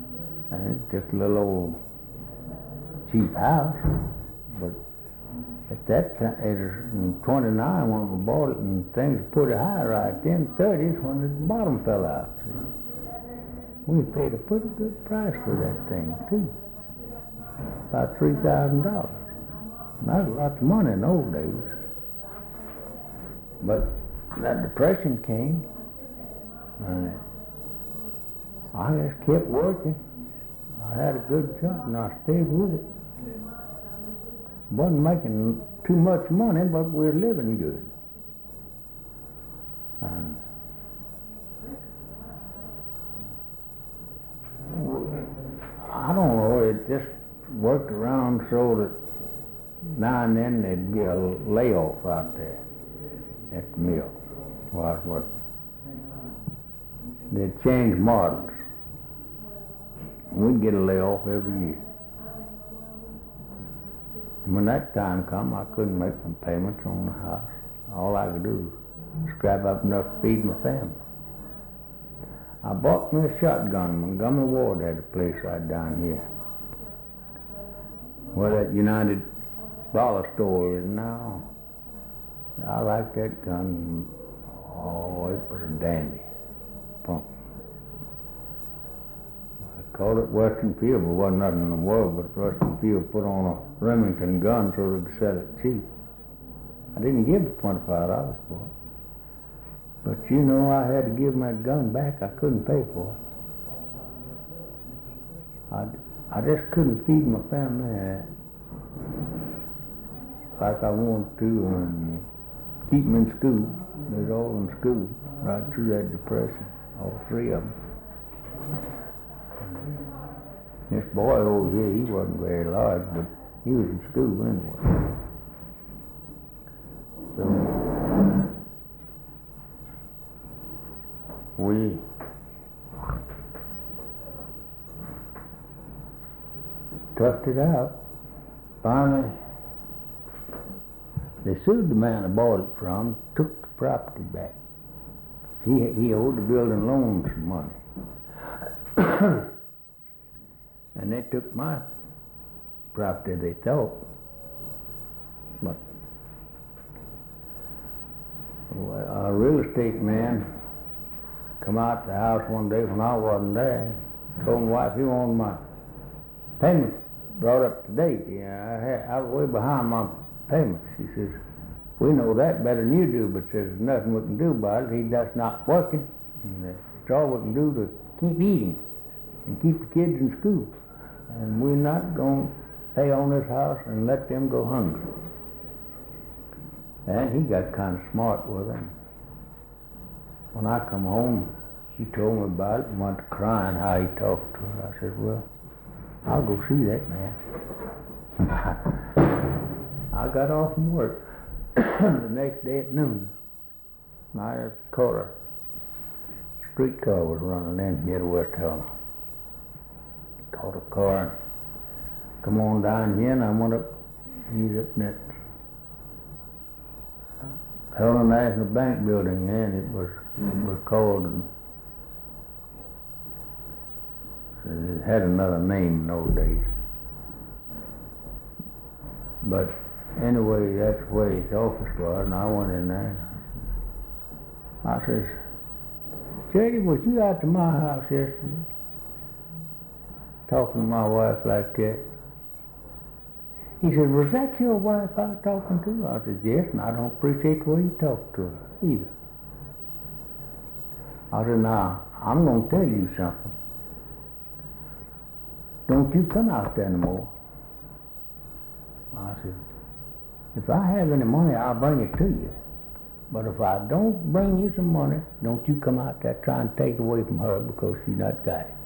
And it's just a little old cheap house, but at that time, it was in 29 when we bought it, and things were pretty high right then. 30s when the bottom fell out. We paid a pretty good price for that thing too, about $3,000. That was lots of money in those days. But that depression came, and I just kept working. I had a good job, and I stayed with it. Wasn't making too much money, but we were living good. And I don't know, it just worked around so that now and then there'd be a layoff out there at the mill while I was working. They'd change models. We'd get a layoff every year. When that time come, I couldn't make some payments on the house. All I could do was scrap up enough to feed my family. I bought me a shotgun. Montgomery Ward had a place right down here, where that United Dollar store is now. I like that gun. Oh, it was a dandy. Pump. I called it Western Field, but wasn't nothing in the world but Western Field put on a Remington gun so they could sell it cheap. I didn't give it $25 for it. But you know, I had to give my gun back. I couldn't pay for it. I just couldn't feed my family like I wanted to and keep them in school. They was all in school right through that depression, all three of them. This boy over here, he wasn't very large, but he was in school anyway. So we toughed it out. Finally, they sued the man I bought it from, took the property back. He owed the building loan some money. And they took my property, they thought. But a real estate man come out to the house one day when I wasn't there, told my wife he wanted my payment brought up to date. Yeah, I was way behind my payments. She says, we know that better than you do, but says there's nothing we can do about it. He's just not working. And it's all we can do to keep eating and keep the kids in school. And we're not going to pay on this house and let them go hungry. And he got kind of smart with her. When I come home, she told me about it and went to crying how he talked to her. I said, well, I'll go see that man. I got off from work the next day at noon. I caught a streetcar was running in here to West Helena. Caught a car and come on down here, and I went up, he's up in that Helena National Bank building, and it was called, it had another name in those days. But anyway, that's where his office was, and I went in there. I says, Jerry, was you out to my house yesterday? Talking to my wife like that. He said, was that your wife I was talking to? I said, yes, and I don't appreciate the way you talk to her either. I said, now, I'm going to tell you something. Don't you come out there anymore. I said, if I have any money, I'll bring it to you. But if I don't bring you some money, don't you come out there trying to take it away from her because she's not got it.